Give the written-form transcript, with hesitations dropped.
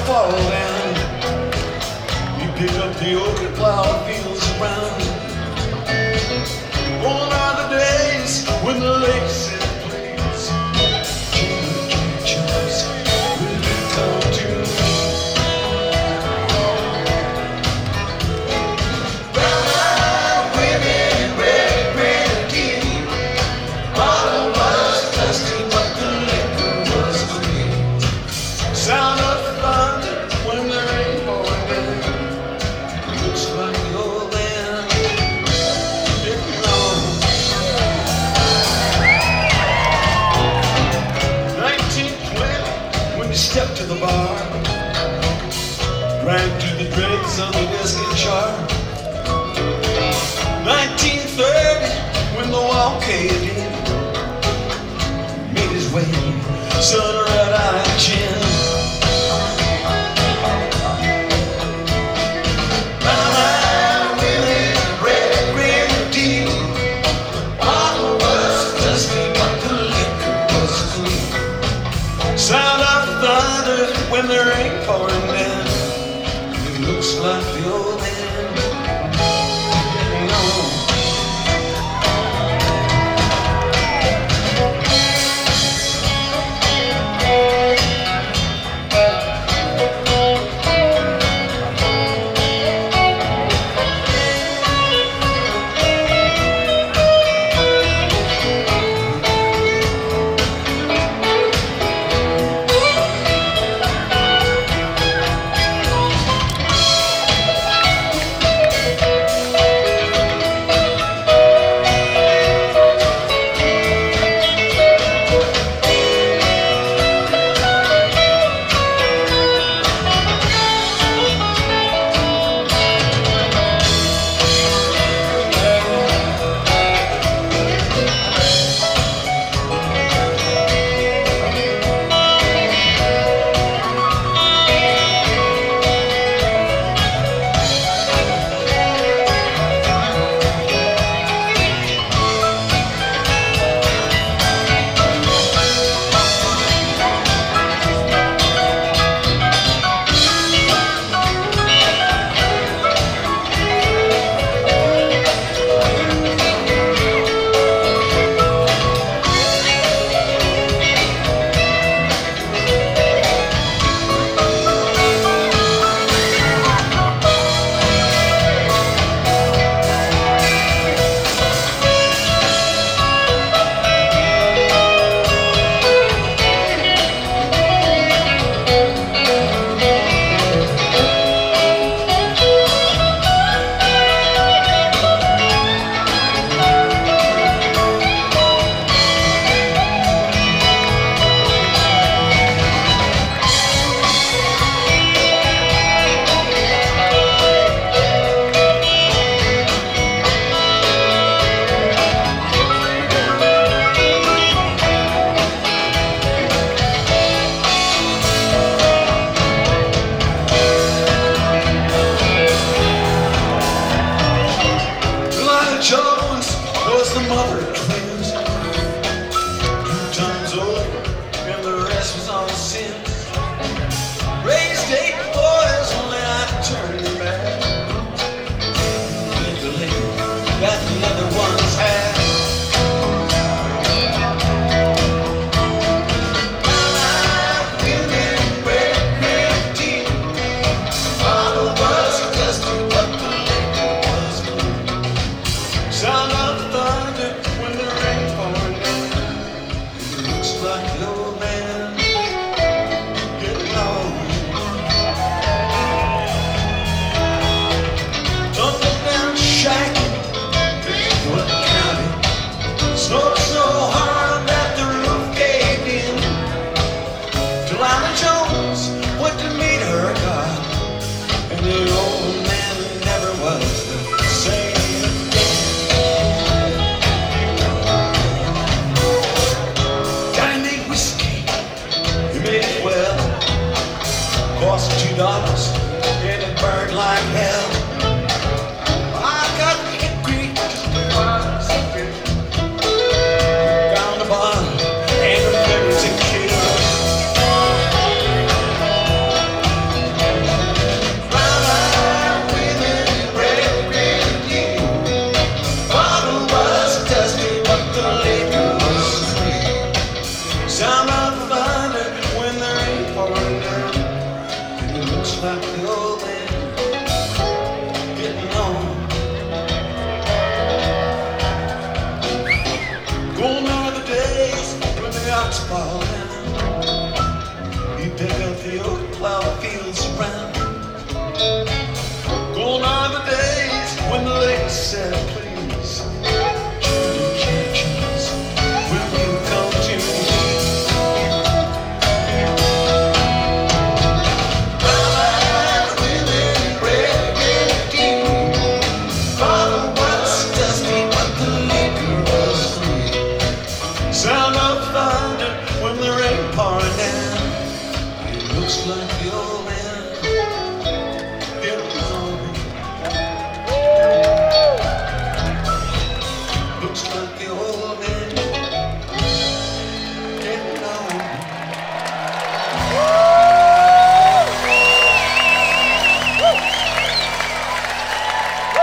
fall down. You pick up the oak and plow the fields around. Gone are the days when the lakes and plains just really come to me. Brown women in red, red tea. Bottle was dusty, but the liquor was clean. Sound of thunder when the rain pouring down. Looks like the old man getting on. 1920 when you step to the bar, drank to the dregs of the whiskey jar. 1930 when the wall caved in, made his way, sun red eye chin. Brown women, red, red tea. Bottle was dusty, but the liquor was clean. Sound of thunder when the rain pouring down. It looks like the old man getting on. Jones was the mother of twins, 2 times over, and the rest was all sins. Raised 8 boys, only I turned them back. The lady that the other ones had. Sound of thunder when the rain pouring down. It looks like the old man getting on. Tumbled down shaky, What County. Snowed so hard that the roof caved in. Delana Jones went to meet her God, and the old man never was the same. Cost $2 and it burned like hell.